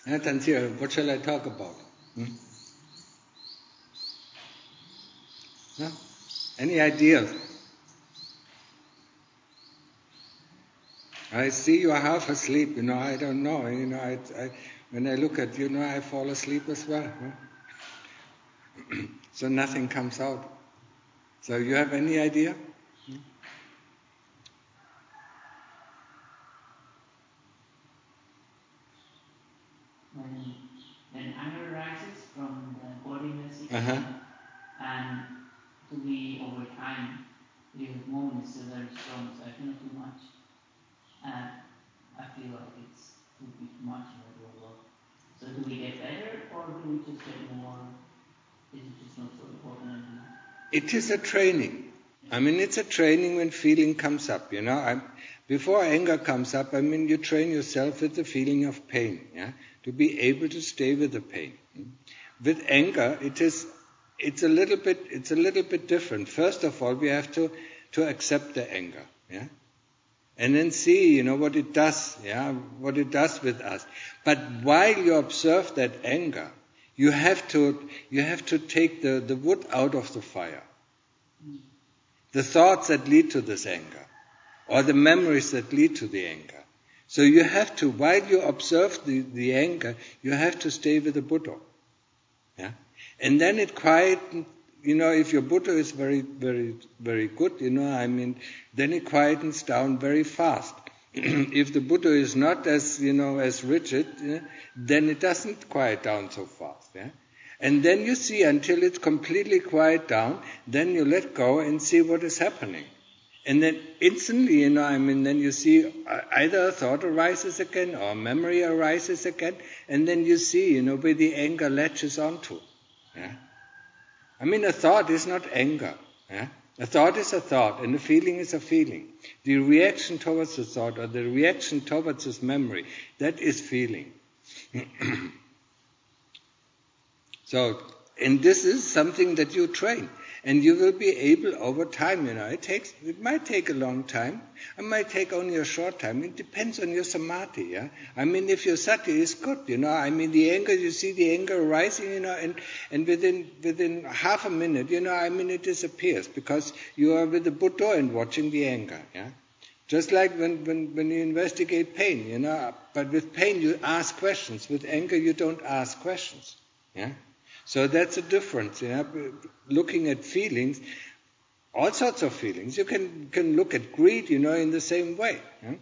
Tansir, what shall I talk about? No? Any ideas? I see you are half asleep, I don't know, I when I look at you, I fall asleep as well. So nothing comes out. So you have any idea? When anger rises from the body message, and to be over time, the moment is still very strong, so I cannot do much. And I feel like it's too much and I do a lot. So do we get better or do we just get more? Is it just not so important anymore? It is a training. It's a training when feeling comes up, before anger comes up, you train yourself with the feeling of pain, to be able to stay with the pain. With anger, it's a little bit different. First of all, we have to accept the anger, and then see, what it does, what it does with us. But while you observe that anger, you have to take the wood out of the fire. The thoughts that lead to this anger, or the memories that lead to the anger. So you have to, while you observe the anger, you have to stay with the Buddha. And then it quietens, if your Buddha is very, very, very good, then it quietens down very fast. If the Buddha is not as rigid, then it doesn't quiet down so fast. And then you see until it's completely quiet down, then you let go and see what is happening. And then instantly, then you see either a thought arises again or a memory arises again, and then you see, where the anger latches onto. A thought is not anger. A thought is a thought, and a feeling is a feeling. The reaction towards the thought or the reaction towards this memory, that is feeling. So, and this is something that you train, and you will be able over time, it might take a long time, it might take only a short time, it depends on your samadhi, if your sati is good, the anger, you see the anger arising, and within half a minute, it disappears, because you are with the Buddha and watching the anger, Just like when you investigate pain, but with pain you ask questions, with anger you don't ask questions, So that's a difference, looking at feelings, all sorts of feelings. You can look at greed, in the same way.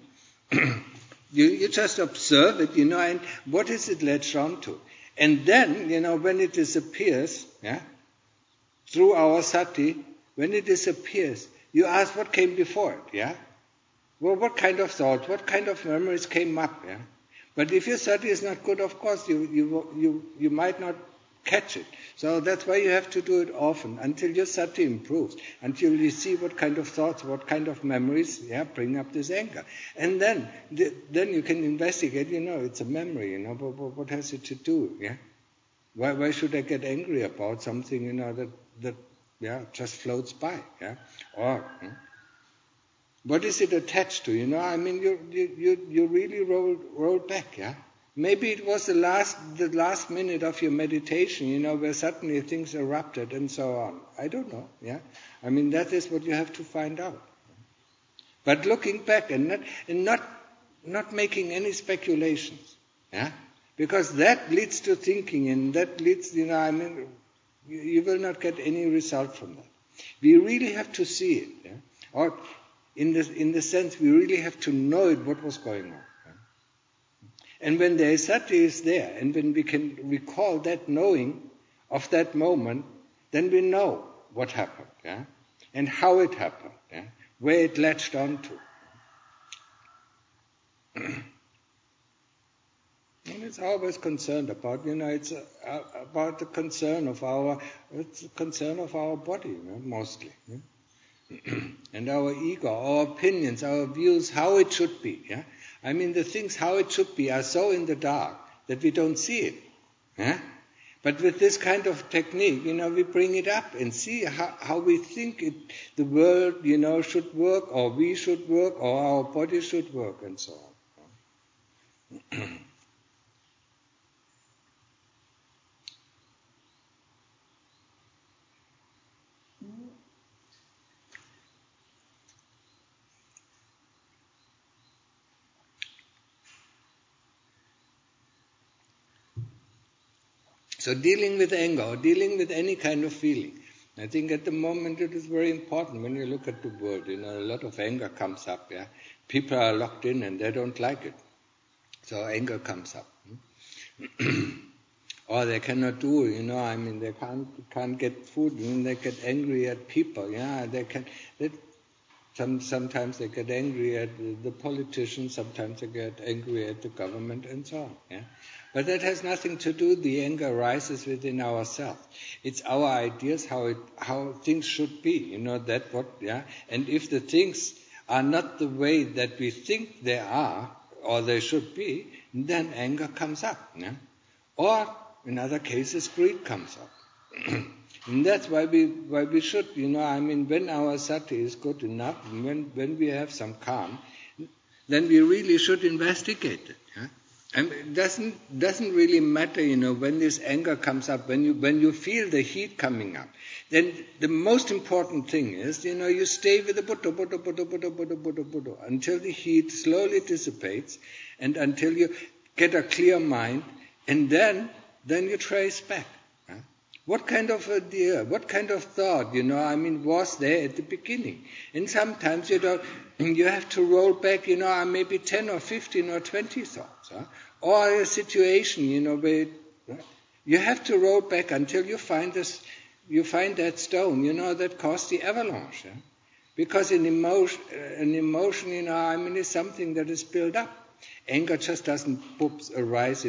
You just observe it, and what is it latched onto? And then, when it disappears, through our sati, when it disappears, you ask what came before it, Well, what kind of thoughts, what kind of memories came up, But if your sati is not good, of course, you might not catch it. So that's why you have to do it often, until your sati improves, until you see what kind of thoughts, what kind of memories, bring up this anger. And then you can investigate, it's a memory, what has it to do, Why should I get angry about something, that just floats by, Or, what is it attached to, you really roll back, Maybe it was the last minute of your meditation, where suddenly things erupted and so on. I don't know, that is what you have to find out. But looking back and not making any speculations, because that leads to thinking, and that leads, you will not get any result from that. We really have to see it, or in the sense we really have to know it, what was going on. And when the sati is there, and when we can recall that knowing of that moment, then we know what happened, and how it happened, where it latched onto. And it's always concerned about, it's about the concern of our body, mostly. And our ego, our opinions, our views, how it should be, the things how it should be are so in the dark that we don't see it. But with this kind of technique, we bring it up and see how we think the world, should work, or we should work, or our body should work, and so on. So dealing with anger or dealing with any kind of feeling, I think at the moment it is very important when you look at the world. A lot of anger comes up. Yeah, people are locked in and they don't like it, so anger comes up. Or they cannot do. They can't get food. They get angry at people. Yeah, they can. Sometimes they get angry at the politicians. Sometimes they get angry at the government, and so on. Yeah. But that has nothing to do. The anger arises within ourselves. It's our ideas how things should be. And if the things are not the way that we think they are or they should be, then anger comes up. Yeah? Or in other cases, greed comes up. And that's why we should. When our sati is good enough, when we have some calm, then we really should investigate it. Yeah? And it doesn't really matter, when this anger comes up, when you feel the heat coming up, then the most important thing is, you stay with the Buddha, until the heat slowly dissipates and until you get a clear mind, and then you trace back. Huh? What kind of idea, what kind of thought, was there at the beginning? And sometimes, you have to roll back, maybe 10 or 15 or 20 thoughts. Huh? Or a situation, where you have to roll back until you find that stone, that caused the avalanche. Yeah? Because an emotion, is something that is built up. Anger just doesn't arise,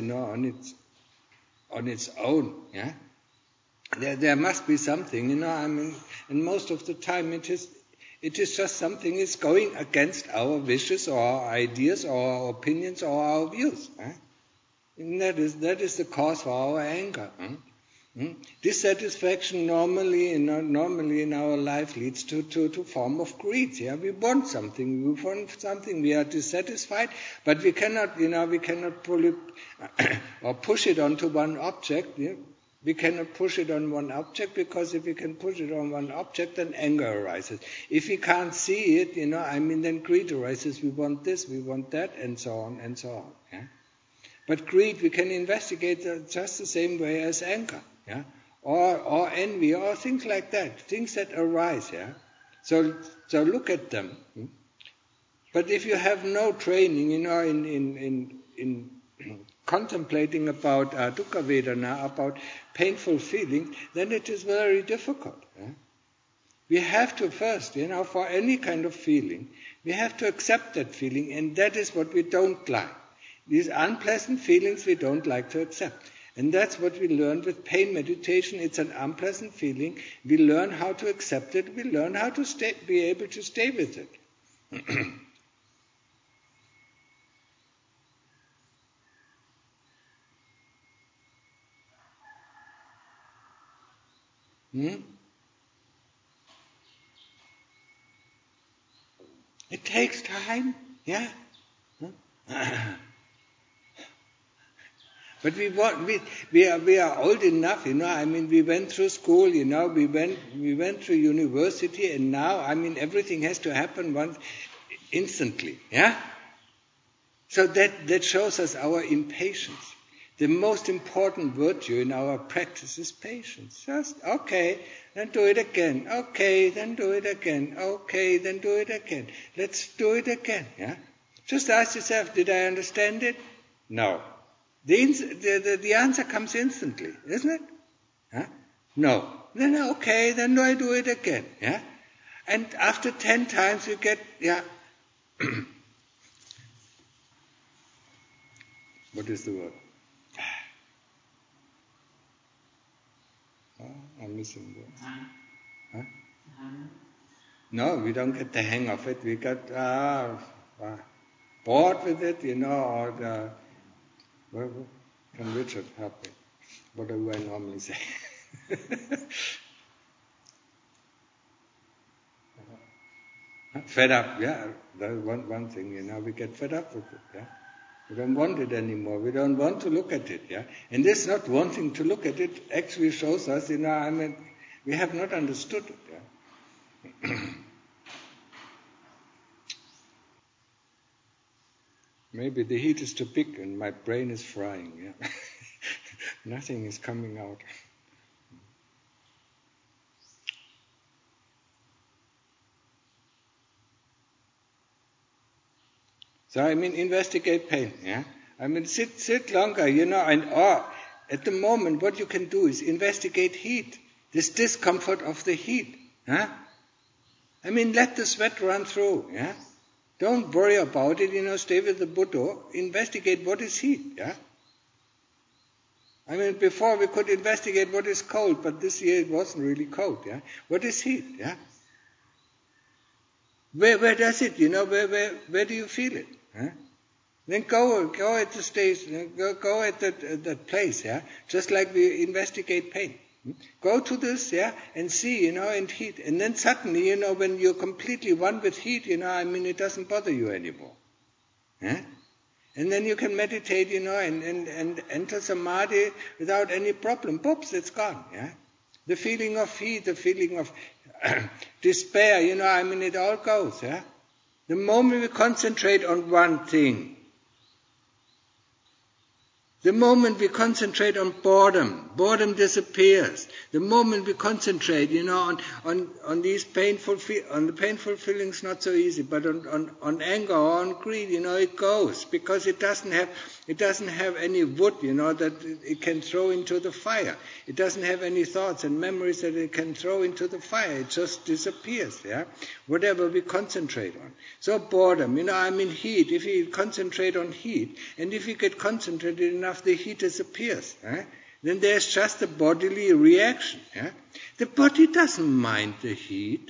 on its own. Yeah? There must be something, and most of the time it is just something is going against our wishes or our ideas or our opinions or our views. Huh? And that is the cause for our anger. Huh? Dissatisfaction normally in our life leads to form of greed. Yeah, we want something. We are dissatisfied, but we cannot pull it or push it onto one object. Yeah? We cannot push it on one object, because if we can push it on one object, then anger arises. If we can't see it, then greed arises. We want this, we want that, and so on and so on. Yeah? But greed, we can investigate just the same way as anger. Yeah? Or envy, or things like that, things that arise. Yeah? So look at them. But if you have no training, in contemplating about dukkha vedana, about painful feeling, then it is very difficult. Yeah? We have to first, for any kind of feeling, we have to accept that feeling, and that is what we don't like. These unpleasant feelings we don't like to accept. And that's what we learned with pain meditation. It's an unpleasant feeling. We learn how to accept it. We learn how to be able to stay with it. It takes time, yeah. But we are old enough, we went through school, we went through university, and now, everything has to happen instantly, yeah? So that shows us our impatience. The most important virtue in our practice is patience. Just, okay, then do it again. Okay, then do it again. Okay, then do it again. Let's do it again. Yeah? Just ask yourself, did I understand it? No. The answer comes instantly, isn't it? Huh? No. Then okay, then do I do it again? Yeah? And after 10 times you get, yeah. What is the word? I'm missing words. Huh? No, we don't get the hang of it. We got bored with it, or can Richard help me? What do I normally say? Fed up, yeah. That's one thing, we get fed up with it, yeah. We don't want it anymore. We don't want to look at it, yeah. And this not wanting to look at it actually shows us, we have not understood it, yeah. Maybe the heat is too big and my brain is frying, yeah. Nothing is coming out. So investigate pain. Yeah. Sit longer. At the moment, what you can do is investigate heat. This discomfort of the heat. Huh? Let the sweat run through. Yeah. Don't worry about it. Stay with the Buddha. Investigate what is heat. Yeah. Before we could investigate what is cold, but this year it wasn't really cold. Yeah. What is heat? Yeah. Where does it? Where do you feel it? Huh? Then go at the stage, go at that place, yeah. Just like we investigate pain. Go to this, yeah, and see, and heat, and then suddenly, when you're completely one with heat, it doesn't bother you anymore. Yeah? And then you can meditate, and enter samadhi without any problem. Poops, it's gone. Yeah. The feeling of heat, the feeling of despair, it all goes. Yeah. The moment we concentrate on one thing. The moment we concentrate on boredom disappears. The moment we concentrate, on these painful feelings, not so easy, but on anger or on greed, it goes, because it doesn't have any wood, that it can throw into the fire. It doesn't have any thoughts and memories that it can throw into the fire. It just disappears, yeah. Whatever we concentrate on. So boredom, heat. If we concentrate on heat, and if we get concentrated enough, the heat disappears. Then there's just a bodily reaction. The body doesn't mind the heat.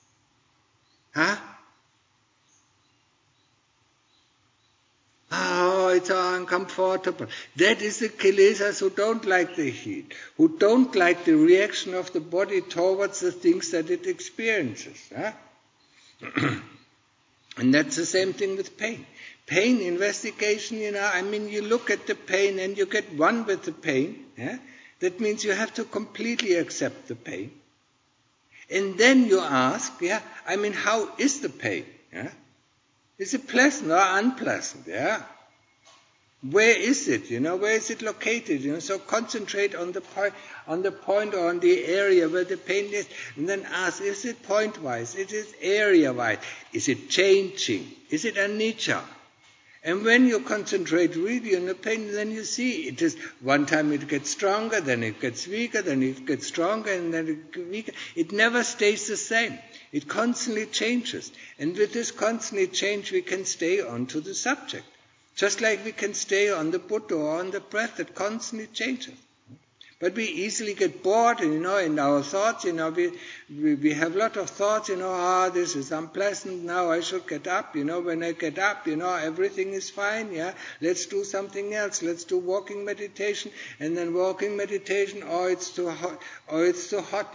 Oh, it's uncomfortable. That is the kilesas who don't like the heat, who don't like the reaction of the body towards the things that it experiences. And that's the same thing with pain. Pain investigation, you look at the pain and you get one with the pain. Yeah? That means you have to completely accept the pain. And then you ask, how is the pain? Yeah? Is it pleasant or unpleasant? Yeah? Where is it? Where is it located? So concentrate on the point or on the area where the pain is, and then ask: is it point-wise? Is it area-wise? Is it changing? Is it anicca? And when you concentrate really on the pain, then you see it is one time it gets stronger, then it gets weaker, then it gets stronger, and then it gets weaker. It never stays the same. It constantly changes. And with this constantly change, we can stay on to the subject. Just like we can stay on the Buddha or on the breath that constantly changes. But we easily get bored, in our thoughts, we have a lot of thoughts, this is unpleasant, now I should get up, when I get up, everything is fine, yeah, let's do something else, let's do walking meditation, and then walking meditation, it's too hot,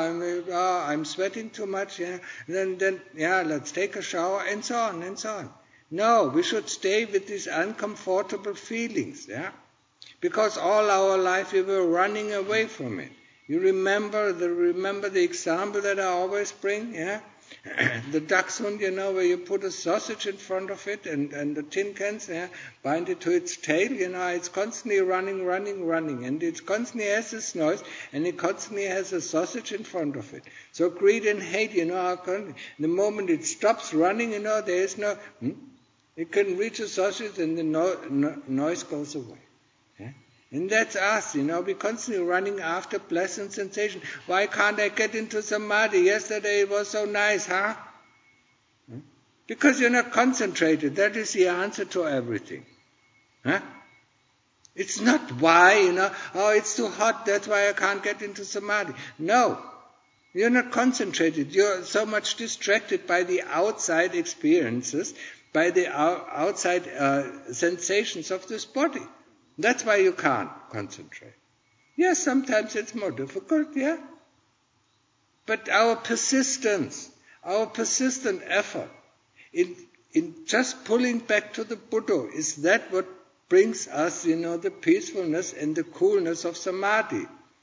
I'm sweating too much, yeah, then let's take a shower, and so on, and so on. No, we should stay with these uncomfortable feelings, yeah. Because all our life we were running away from it. You remember the example that I always bring, yeah? The dachshund, where you put a sausage in front of it and the tin cans, yeah, bind it to its tail, it's constantly running, and it constantly has this noise, and it constantly has a sausage in front of it. So greed and hate, the moment it stops running, there is no, it can reach a sausage and the noise goes away. And that's us, we're constantly running after pleasant sensation. Why can't I get into samadhi? Yesterday it was so nice, Because you're not concentrated. That is the answer to everything. It's not why, it's too hot, that's why I can't get into samadhi. No, you're not concentrated. You're so much distracted by the outside experiences, by the outside sensations of this body. That's why you can't concentrate. Yes, sometimes it's more difficult, yeah. But our persistent effort in just pulling back to the Buddha, is that what brings us, the peacefulness and the coolness of samadhi.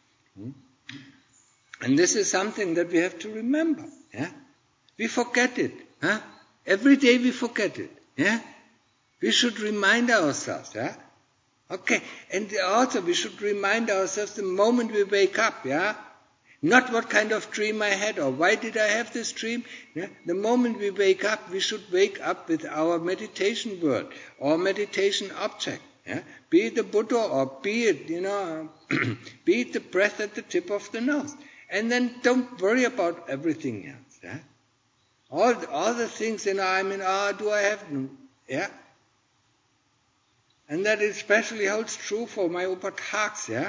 And this is something that we have to remember, yeah. We forget it, Every day we forget it, yeah. We should remind ourselves, yeah. Okay, and also we should remind ourselves the moment we wake up, yeah? Not what kind of dream I had or why did I have this dream. Yeah? The moment we wake up, we should wake up with our meditation word or meditation object. Yeah? Be it the Buddha or be it, be it the breath at the tip of the nose. And then don't worry about everything else. Yeah? All the things, do I have, yeah? And that especially holds true for my upataks, yeah?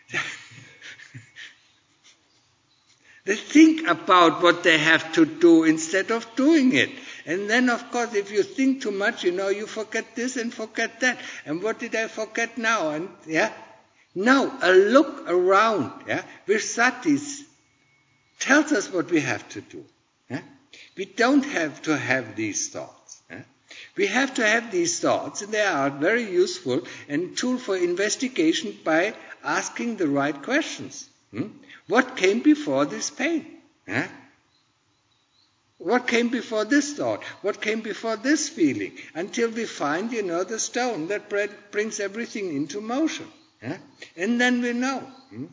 They think about what they have to do instead of doing it. And then, of course, if you think too much, you forget this and forget that. And what did I forget now? And now a look around, with satis tells us what we have to do. Yeah? We don't have to have these thoughts. Yeah? We have to have these thoughts, and they are very useful and tool for investigation by asking the right questions. What came before this pain? Huh? What came before this thought? What came before this feeling? Until we find, the stone that brings everything into motion. Huh? And then we know.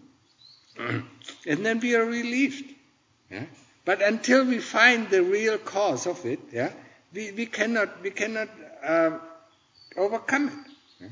And then we are relieved. Yeah? But until we find the real cause of it, we cannot overcome it.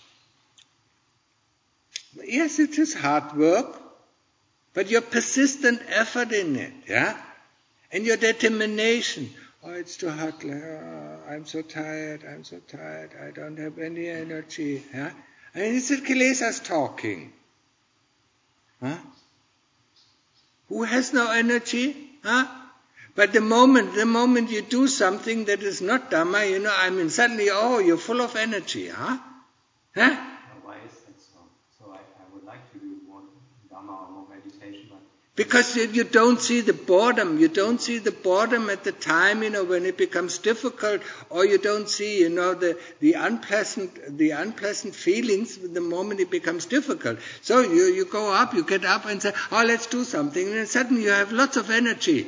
Yeah? Yes, it is hard work. But your persistent effort in it, and your determination. Oh, it's too hot. I'm so tired. I don't have any energy. Yeah? I mean, it's the kilesas talking. Huh? Who has no energy? Huh? But the moment you do something that is not Dhamma, suddenly, you're full of energy. Huh? Huh? Why is that so? So I would like to do more Dhamma or more meditation, but because you don't see the boredom. You don't see the boredom at the time, when it becomes difficult, or you don't see, the unpleasant feelings the moment it becomes difficult. So you go up, you get up and say, let's do something, and then suddenly you have lots of energy.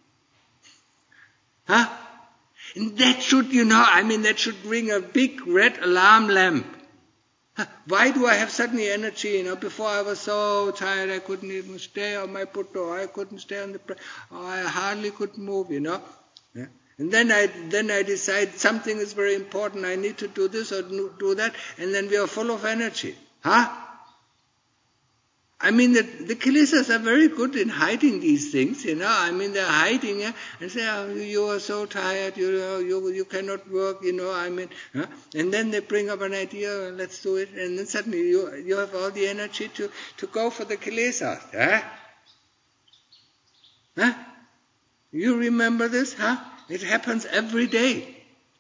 Huh? And that should, that should ring a big red alarm lamp. Why do I have suddenly energy? Before I was so tired I couldn't even stay on my Buddha, I couldn't stay on the I hardly could move, Yeah? And then I decide something is very important, I need to do this or do that, and then we are full of energy. Huh? The kilesas are very good in hiding these things, they're hiding and say, you are so tired, you cannot work, huh? And then they bring up an idea, let's do it, and then suddenly you have all the energy to go for the kilesas. Huh? Huh? You remember this? Huh? It happens every day.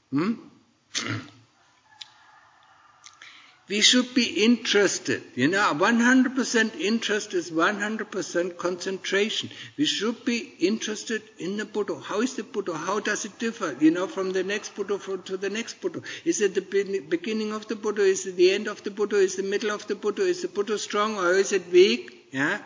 We should be interested. 100% interest is 100% concentration. We should be interested in the Buddha. How is the Buddha? How does it differ, from the next Buddha to the next Buddha? Is it the beginning of the Buddha? Is it the end of the Buddha? Is it the middle of the Buddha? Is the Buddha strong or is it weak? Yeah?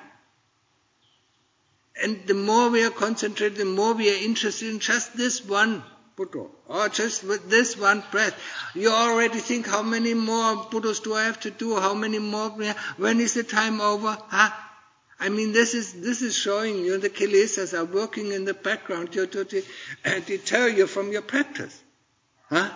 And the more we are concentrated, the more we are interested in just this one Buddha, or just with this one breath. You already think, how many more Buddhas do I have to do? How many more? When is the time over? Huh? This is showing you the kilesas are working in the background to deter you from your practice. Huh?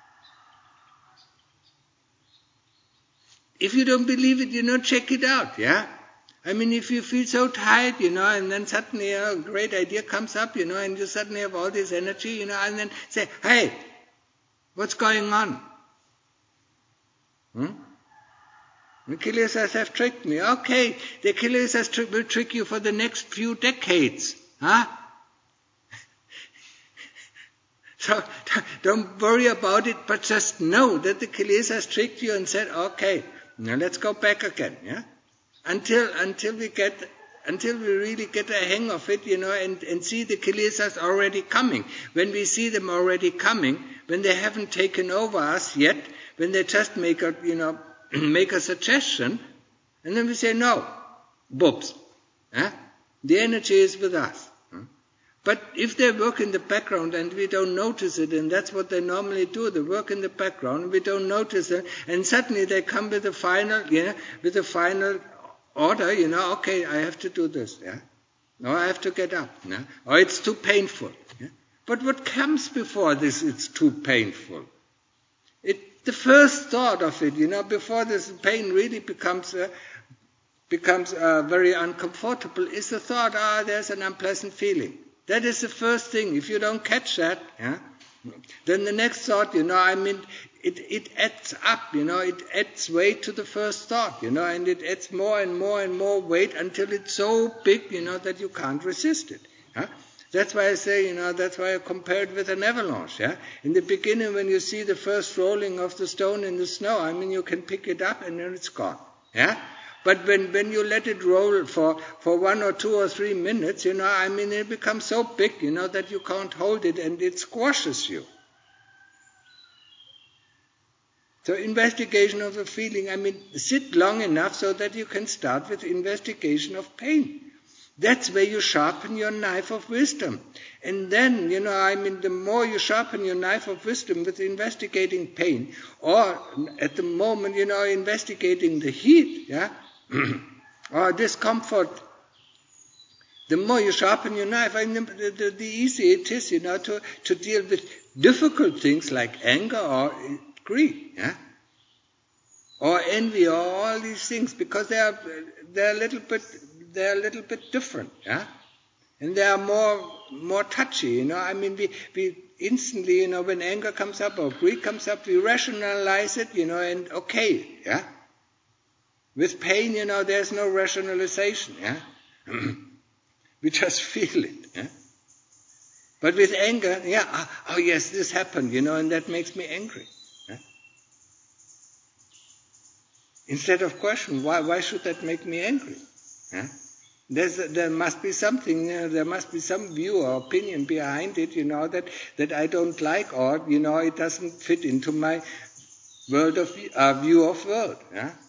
If you don't believe it, check it out. Yeah. If you feel so tired, and then suddenly a great idea comes up, and you suddenly have all this energy, and then say, hey, what's going on? The kilesas have tricked me. Okay, the kilesas will trick you for the next few decades. Huh? So don't worry about it, but just know that the kilesas tricked you and said, okay, now let's go back again. Yeah. Until we really get a hang of it, and see the kilesas already coming. When we see them already coming, when they haven't taken over us yet, when they just make a suggestion, and then we say, no, boobs. The energy is with us. But if they work in the background and we don't notice it, and that's what they normally do, they work in the background and we don't notice it, and suddenly they come with a final order, okay, I have to do this, or I have to get up, or it's too painful. But what comes before this, it's too painful? The first thought of it, before this pain really becomes very uncomfortable, is the thought, there's an unpleasant feeling. That is the first thing. If you don't catch that, then the next thought, it adds up, it adds weight to the first thought, and it adds more and more and more weight until it's so big, that you can't resist it. That's why I say, that's why I compare it with an avalanche. In the beginning, when you see the first rolling of the stone in the snow, you can pick it up and then it's gone. But when you let it roll for 1 or 2 or 3 minutes, it becomes so big, that you can't hold it and it squashes you. So investigation of a feeling, sit long enough so that you can start with investigation of pain. That's where you sharpen your knife of wisdom. And then, the more you sharpen your knife of wisdom with investigating pain, or at the moment, investigating the heat, or discomfort, the more you sharpen your knife, the easier it is, to deal with difficult things like anger or greed, or envy, or all these things, because they're a little bit different, and they are more touchy, we instantly, when anger comes up or greed comes up, we rationalize it, and okay, With pain, there's no rationalization, we just feel it, But with anger, oh yes, this happened, and that makes me angry. Instead of question, why should that make me angry? There must be something, there must be some view or opinion behind it, that I don't like, or, it doesn't fit into my view of world.